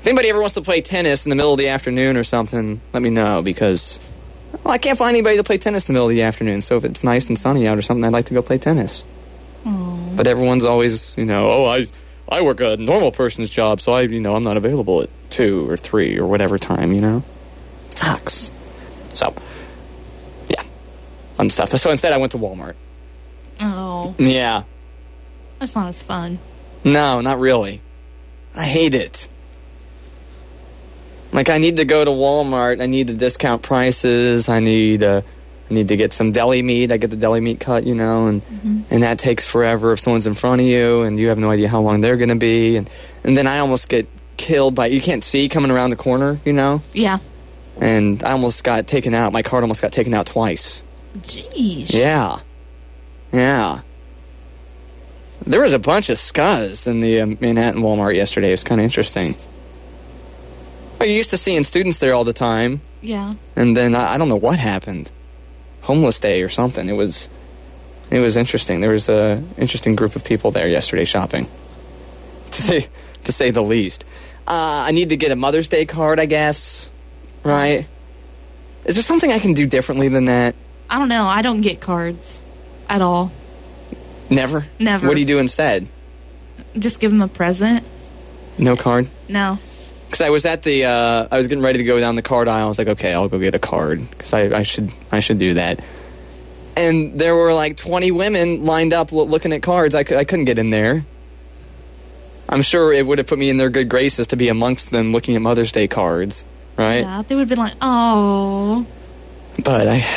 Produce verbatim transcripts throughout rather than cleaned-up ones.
If anybody ever wants to play tennis in the middle of the afternoon or something, let me know, because well, I can't find anybody to play tennis in the middle of the afternoon. So if it's nice and sunny out or something, I'd like to go play tennis. Aww. But everyone's always, you know, oh, I I work a normal person's job, so I, you know, I'm not available at two or three or whatever time, you know? Sucks. So, yeah. Fun stuff. So instead I went to Walmart. Oh. Yeah. That's not as fun. No, not really. I hate it. Like, I need to go to Walmart. I need the discount prices. I need uh, I need to get some deli meat. I get the deli meat cut, you know, and mm-hmm. and that takes forever if someone's in front of you, and you have no idea how long they're going to be. And, and then I almost get killed by, you can't see coming around the corner, you know? Yeah. And I almost got taken out. My card almost got taken out twice. Jeez. Yeah. Yeah. There was a bunch of scuzz in the um, Manhattan Walmart yesterday. It was kind of interesting. Well, you're used to seeing students there all the time. Yeah. And then I, I don't know what happened. Homeless day or something. It was it was interesting. There was a interesting group of people there yesterday shopping, to say, to say the least. Uh, I need to get a Mother's Day card, I guess. Right? Is there something I can do differently than that? I don't know. I don't get cards at all. Never? Never. What do you do instead? Just give them a present. No card? No. Because I was at the, uh, I was getting ready to go down the card aisle. I was like, okay, I'll go get a card. Because I, I should I should do that. And there were like twenty women lined up lo- looking at cards. I, c- I couldn't get in there. I'm sure it would have put me in their good graces to be amongst them looking at Mother's Day cards, right? Yeah, they would have been like, oh. But I...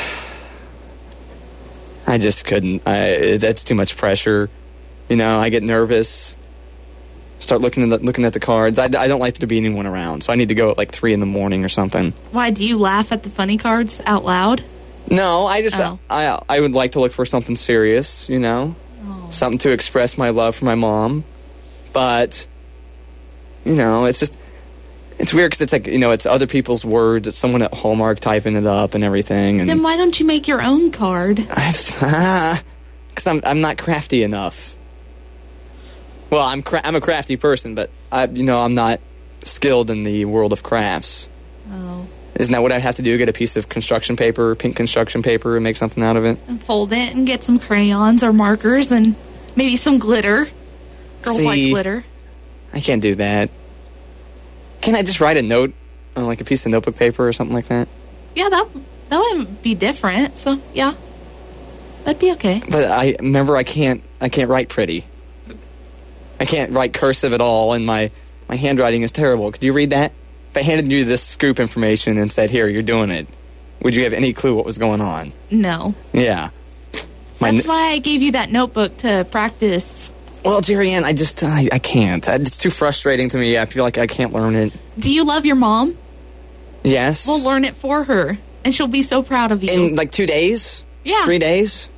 I just couldn't. I, that's too much pressure. You know, I get nervous. Start looking at the, looking at the cards. I, I don't like there to be anyone around, so I need to go at like three in the morning or something. Why, do you laugh at the funny cards out loud? No, I just oh. I I would like to look for something serious, you know, oh. something to express my love for my mom. But you know, it's just it's weird because it's like, you know, it's other people's words. It's someone at Hallmark typing it up and everything. And then why don't you make your own card? Because I'm I'm not crafty enough. Well, I'm cra- I'm a crafty person, but I you know I'm not skilled in the world of crafts. Oh. Isn't that what I'd have to do? Get a piece of construction paper, pink construction paper, and make something out of it? And fold it and get some crayons or markers and maybe some glitter. Girls See, like glitter. I can't do that. Can't I just write a note on like a piece of notebook paper or something like that? Yeah, that that would be different. So yeah, that'd be okay. But I remember I can't I can't write pretty. I can't write cursive at all, and my, my handwriting is terrible. Could you read that? If I handed you this scoop information and said, here, you're doing it, would you have any clue what was going on? No. Yeah. My That's n- why I gave you that notebook to practice. Well, Jerry Ann, I just, I, I can't. It's too frustrating to me. I feel like I can't learn it. Do you love your mom? Yes. We'll learn it for her, and she'll be so proud of you. In like two days? Yeah. Three days?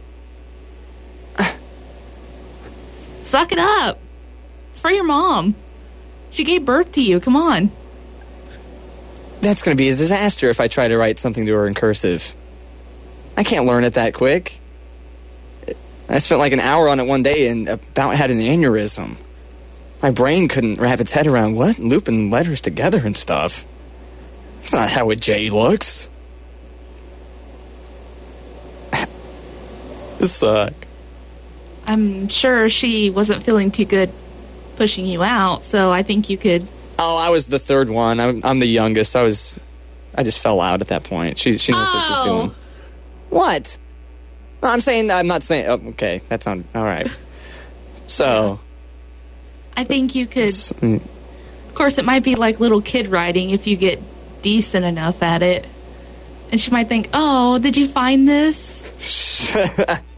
Suck it up. For your mom. She gave birth to you. Come on. That's going to be a disaster if I try to write something to her in cursive. I can't learn it that quick. I spent like an hour on it one day and about had an aneurysm. My brain couldn't wrap its head around what? Looping letters together and stuff. That's not how a J looks. This sucks. I'm sure she wasn't feeling too good pushing you out, so I think you could... Oh, I was the third one. I'm, I'm the youngest. I was... I just fell out at that point. She she knows oh. what she's doing. What? No, I'm saying... I'm not saying... Oh, okay, that's not... All right. So... I think you could... Of course, it might be like little kid writing if you get decent enough at it. And she might think, oh, did you find this?